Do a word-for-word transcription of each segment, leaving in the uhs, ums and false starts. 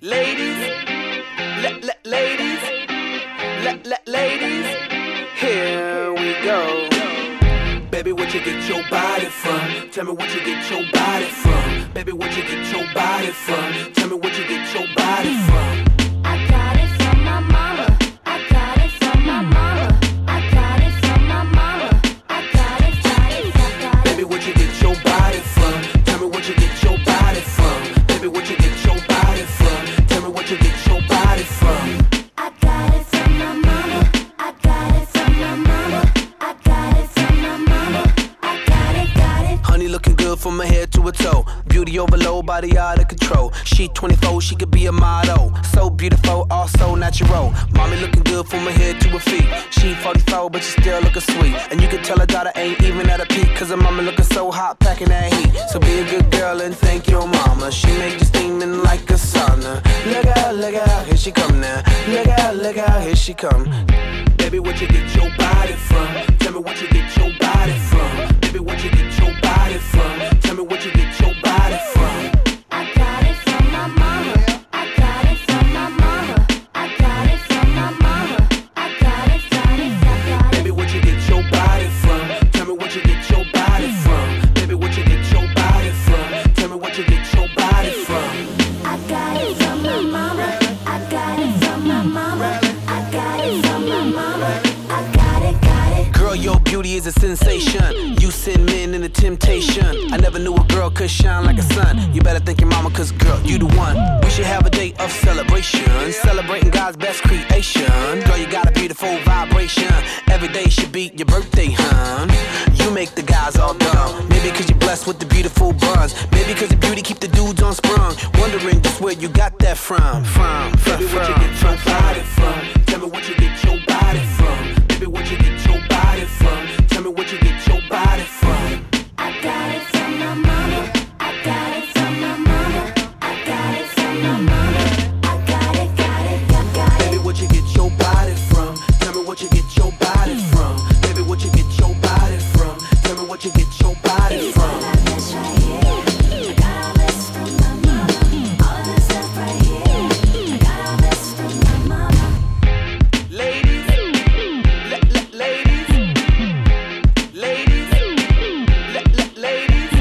Ladies, let, let, ladies, let, let, ladies, here we go. Baby, where'd you get your body from? Tell me where'd you get your body from? Baby, where'd you get your body from? Tell me where'd you get your body from? I got it from my mama. I got it from my mama. I got it from my mama. I got it, got it, got it. Baby, where'd you get your body from? Tell me where'd you get your body from? Baby, where'd you get your body from? Tell me where'd you get your body from? I got it from my mama. I got it from my mama. I got it from my mama. I got it, got it. Honey looking good from her head to her toe. Beauty overload, body out of control. She twenty-four, she could be a model. So beautiful, also natural. Mommy looking good from her head to her feet. She forty-four, but she still looking sweet. And you can tell her daughter ain't even at a peak, cause her mama looking so hot, packing that heat. So be a good girl and thank your mama. She made you steaming like a sauna. Look out, look out, here she come now. Look out, look out, here she come. Baby, where'd you get your body from? Tell me where'd you get your body from? Baby, where'd you get your body from? Tell me where'd you get your body from? I got it from my mama. I got it from my mama. I got it from my mama. I got it, got it, got it. Baby, where'd you get your body from? Tell me where'd you get your body from? Baby, where'd you get your body from? Tell me where'd you get your body from? I got it from my mama. I got it from my mama. I got it from my mama. I got it, got it. Girl, your beauty is a sensation. You send men into temptation. I never knew a girl could shine like a sun. You better thank your mama, cause girl, you the one. We should have a day of celebration, celebrating God's best creation. Girl, you got a beautiful vibration. Every day should be your birthday, hun. You make the guys all dumb. Maybe cause you're blessed with the beautiful buns. Maybe cause your beauty keep the dudes on sprung. Wondering just where you got that from. From, from, Baby, where'd you get your body from? Tell me where'd you get your body from? Baby, where'd you get your body from? Tell me where'd you get your body from? I got it from my mama. I got it from my mama. I got it from my mama. I got it, got it, got, got it. Baby, where'd you get your body from? Tell me where'd you get your body from? Baby, where'd you get your body from? Tell me where'd you get your body from? All of this right here. I got all this from my mama. All of this stuff right here. I got all this from my mama. Ladies, let, let, ladies, ladies, let, let, ladies,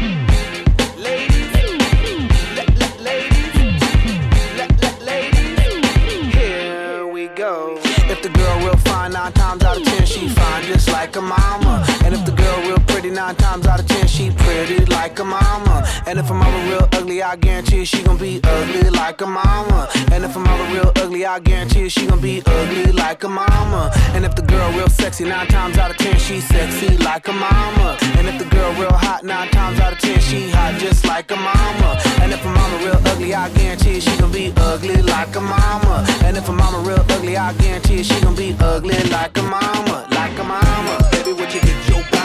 ladies, let, let, ladies, let, let, ladies, here we go. If the girl real fine, nine times out of ten she fine just like a mama. And if the girl real pretty, nine times out of ten she pretty like a mama. And if her mama real ugly, I guarantee she gon' be ugly like a mama. And if her mama real ugly, I guarantee she gon' be ugly like a mama. And if the girl real sexy, nine times out of ten she sexy like a mama. And if the girl real hot, nine times out of ten she hot just like a mama. And if her mama real ugly, I guarantee she gon' be ugly like a mama. And if her mama real ugly, I guarantee she gon' be ugly like a mama, like a mama. Baby, where'd you get your